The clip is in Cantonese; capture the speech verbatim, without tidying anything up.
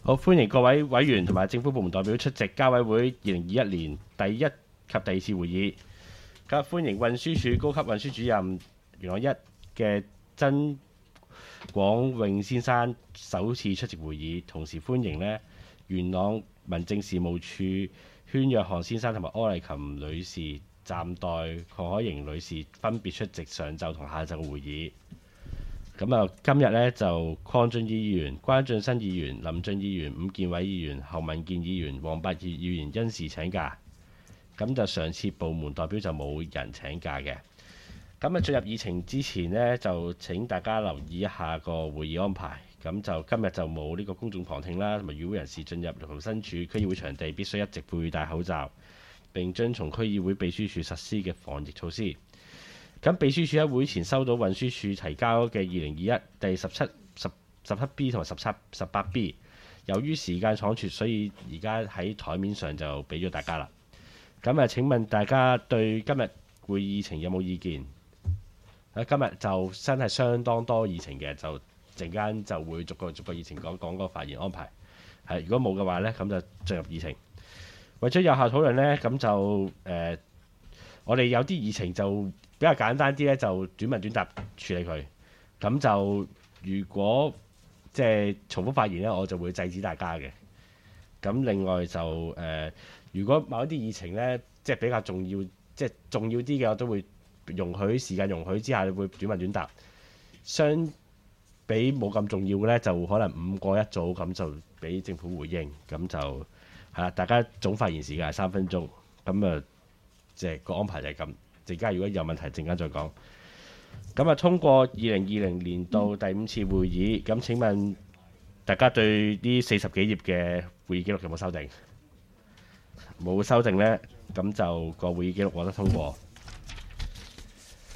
好，歡迎各位委員同埋政府部門代表出席交委會二零二一年第一及第二次會議。今日歡迎運輸署高級運輸主任元朗一嘅曾廣永先生首次出席會議，同時歡迎呢元朗民政事務處禤若翰先生同埋柯麗琴女士暫代鄺海瑩女士分別出席上晝同下晝嘅會議。咁啊，今日呢，就鄺俊宇議員、關俊新議員、林俊議員、伍健偉議員、侯文健議員、黃百傑議員因事請假。咁就上次部門代表就冇人請假嘅。咁啊，進入議程之前呢，就請大家留意一下個會議安排。咁就今日就冇呢個公眾旁聽啦，同埋與會人士進入同身處區議會場地必須一直佩戴口罩，並遵從區議會秘書處實施嘅防疫措施。咁秘書處喺會前收到運輸署提交嘅二零二一第十七、十十七 B 同埋十七、十八 B， 由於時間倉促，所以而家喺台面上就俾咗大家啦。咁啊，請問大家對今日會議程有冇意見？啊，今日就真係相當多議程嘅，就陣間就會逐個逐個議程講講個發言安排。係，如果冇嘅話呢，咁就進入議程。為咗有效討論呢，咁就誒、呃，我哋有啲議程就比較簡單啲咧，就短問短答處理佢。咁就如果即係重複發言咧，我就會制止大家嘅。咁另外就誒、呃，如果某一啲議程咧，即係比較重要，即係重要啲嘅，我都會容許時間容許之下，會短問短答。相比冇咁重要嘅咧，就可能五個一組咁就俾政府回應。咁就係啦，大家總發言時間係三分鐘。咁啊，即係個安排就係咁。陣間如果有問題，陣間再講。咁啊，通過二零二零年度第五次會議。咁請問大家對呢四十幾頁嘅會議記錄有冇修訂？冇修訂呢，咁就個會議記錄獲得通過。